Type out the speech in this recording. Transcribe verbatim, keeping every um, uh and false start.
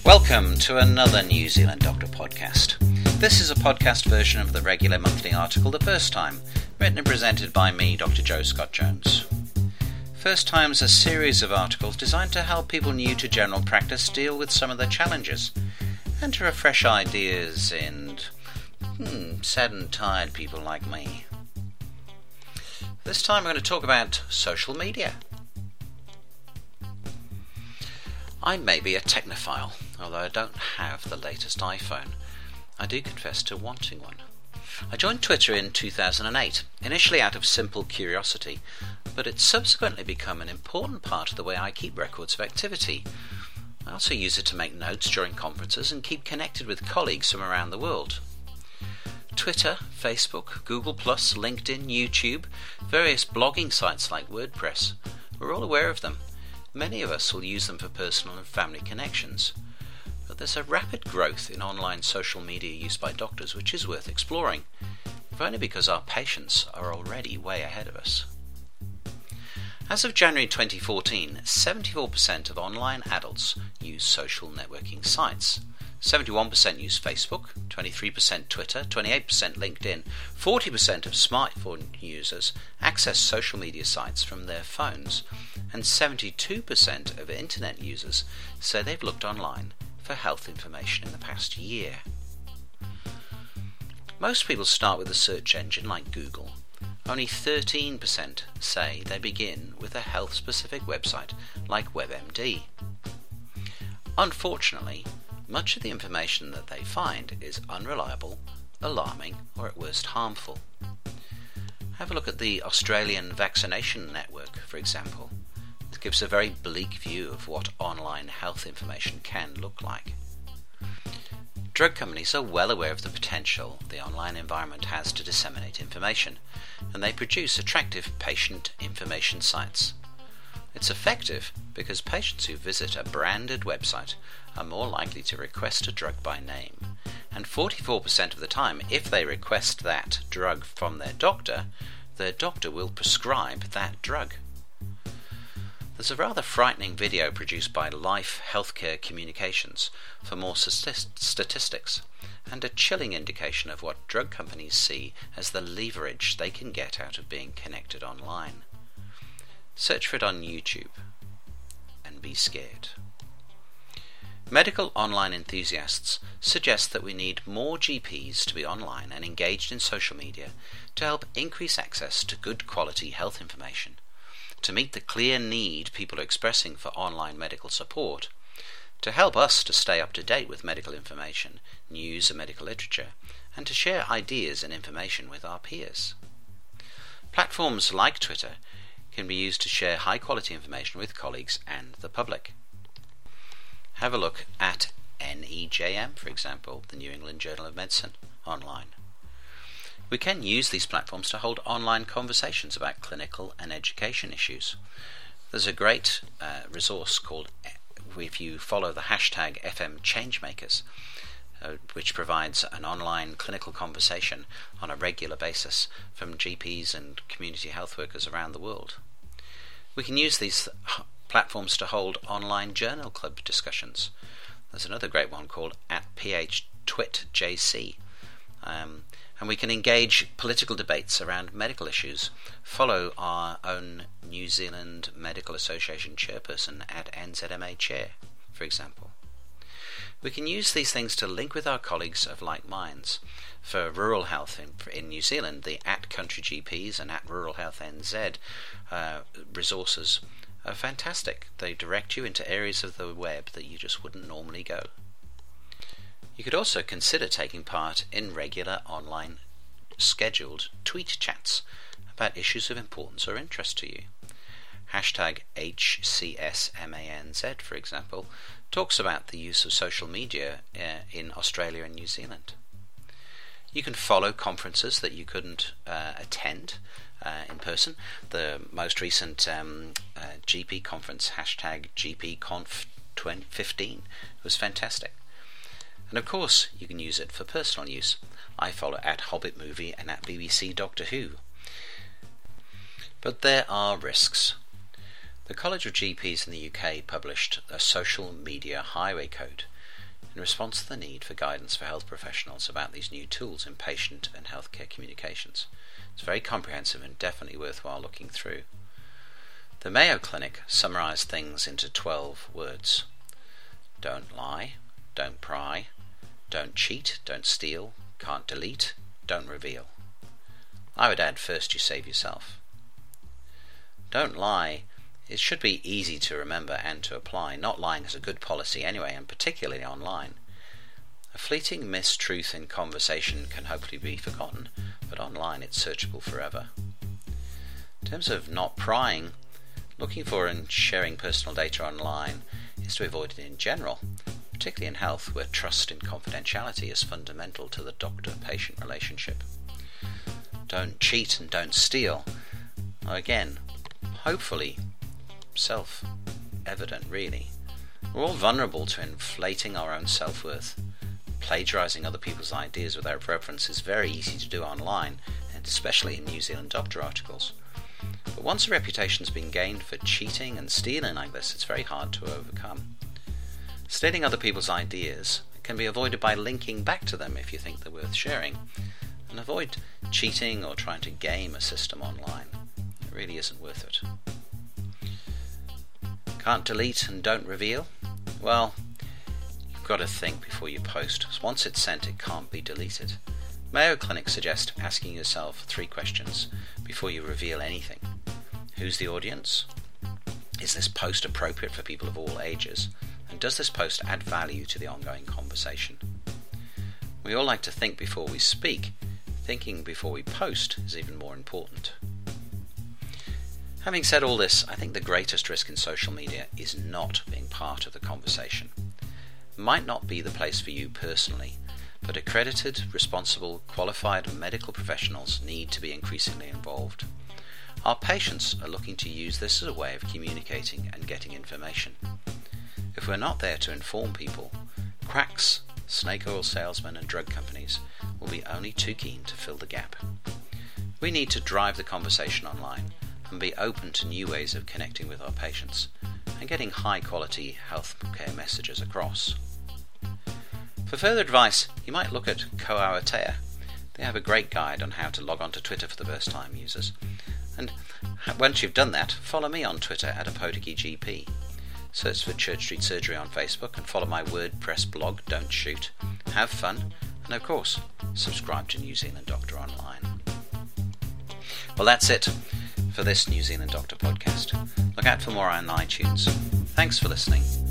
Welcome to another New Zealand Doctor podcast. This is a podcast version of the regular monthly article The First Time, written and presented by me, Doctor Joe Scott Jones. First Time is a series of articles designed to help people new to general practice deal with some of the challenges, and to refresh ideas in hmm, sad and tired people like me. This time we're going to talk about social media. I may be a technophile, although I don't have the latest iPhone. I do confess to wanting one. I joined Twitter in two thousand eight, initially out of simple curiosity, but it's subsequently become an important part of the way I keep records of activity. I also use it to make notes during conferences and keep connected with colleagues from around the world. Twitter, Facebook, Google plus, LinkedIn, YouTube, various blogging sites like WordPress, we're all aware of them. Many of us will use them for personal and family connections. But there's a rapid growth in online social media use by doctors which is worth exploring, if only because our patients are already way ahead of us. As of January twenty fourteen, seventy-four percent of online adults use social networking sites. seventy-one percent use Facebook, twenty-three percent Twitter, twenty-eight percent LinkedIn, forty percent of smartphone users access social media sites from their phones, and seventy-two percent of internet users say they've looked online for health information in the past year. Most people start with a search engine like Google. Only thirteen percent say they begin with a health-specific website like WebMD. Unfortunately, much of the information that they find is unreliable, alarming, or at worst harmful. Have a look at the Australian Vaccination Network, for example. It gives a very bleak view of what online health information can look like. Drug companies are well aware of the potential the online environment has to disseminate information, and they produce attractive patient information sites. It's effective because patients who visit a branded website are more likely to request a drug by name, and forty-four percent of the time, if they request that drug from their doctor, their doctor will prescribe that drug. There's a rather frightening video produced by Life Healthcare Communications for more statistics, and a chilling indication of what drug companies see as the leverage they can get out of being connected online. Search for it on YouTube and be scared. Medical online enthusiasts suggest that we need more G Ps to be online and engaged in social media to help increase access to good quality health information, to meet the clear need people are expressing for online medical support, to help us to stay up to date with medical information, news and medical literature, and to share ideas and information with our peers. Platforms like Twitter can be used to share high quality information with colleagues and the public. Have a look at N E J M, for example, the New England Journal of Medicine, online. We can use these platforms to hold online conversations about clinical and education issues. There's a great uh, resource called, if you follow the hashtag F M Changemakers, uh, which provides an online clinical conversation on a regular basis from G Ps and community health workers around the world. We can use these platforms to hold online journal club discussions. There's another great one called at P H Twit J C. Um, and we can engage political debates around medical issues, follow our own New Zealand Medical Association chairperson at N Z M A Chair, for example. We can use these things to link with our colleagues of like minds. For rural health in, in New Zealand, the at Country G Ps and at Rural Health N Z uh, resources are fantastic. They direct you into areas of the web that you just wouldn't normally go. You could also consider taking part in regular online scheduled tweet chats about issues of importance or interest to you. Hashtag H C S M A N Z, for example, talks about the use of social media uh, in Australia and New Zealand. You can follow conferences that you couldn't uh, attend uh, in person. The most recent um, uh, G P conference, hashtag G P Conf twenty fifteen, was fantastic. And of course, you can use it for personal use. I follow at Hobbit Movie and at B B C Doctor Who. But there are risks. The College of G Ps in the U K published a social media highway code, in response to the need for guidance for health professionals about these new tools in patient and healthcare communications. It's very comprehensive and definitely worthwhile looking through. The Mayo Clinic summarized things into twelve words. Don't lie, don't pry, don't cheat, don't steal, can't delete, don't reveal. I would add, first you save yourself. Don't lie. It should be easy to remember and to apply. Not lying is a good policy anyway, and particularly online. A fleeting mistruth in conversation can hopefully be forgotten, but online it's searchable forever. In terms of not prying, looking for and sharing personal data online is to be avoided in general, particularly in health, where trust in confidentiality is fundamental to the doctor-patient relationship. Don't cheat and don't steal. Again, hopefully self-evident, really. We're all vulnerable to inflating our own self-worth. Plagiarizing other people's ideas without reference is very easy to do online, and especially in New Zealand doctor articles. But once a reputation's been gained for cheating and stealing like this, it's very hard to overcome. Stealing other people's ideas can be avoided by linking back to them if you think they're worth sharing, and avoid cheating or trying to game a system online. It really isn't worth it. Can't delete and don't reveal? Well, you've got to think before you post. Once it's sent, it can't be deleted. Mayo Clinic suggests asking yourself three questions before you reveal anything. Who's the audience? Is this post appropriate for people of all ages? And does this post add value to the ongoing conversation? We all like to think before we speak. Thinking before we post is even more important. Having said all this, I think the greatest risk in social media is not being part of the conversation. It might not be the place for you personally, but accredited, responsible, qualified medical professionals need to be increasingly involved. Our patients are looking to use this as a way of communicating and getting information. If we're not there to inform people, quacks, snake oil salesmen and drug companies will be only too keen to fill the gap. We need to drive the conversation online and be open to new ways of connecting with our patients and getting high-quality healthcare messages across. For further advice, you might look at Koaotea. They have a great guide on how to log on to Twitter for the first-time users. And once you've done that, follow me on Twitter at ApotekyGP. Search for Church Street Surgery on Facebook and follow my WordPress blog, Don't Shoot. Have fun, and of course, subscribe to New Zealand Doctor Online. Well, that's it for this New Zealand Doctor podcast. Look out for more on iTunes. Thanks for listening.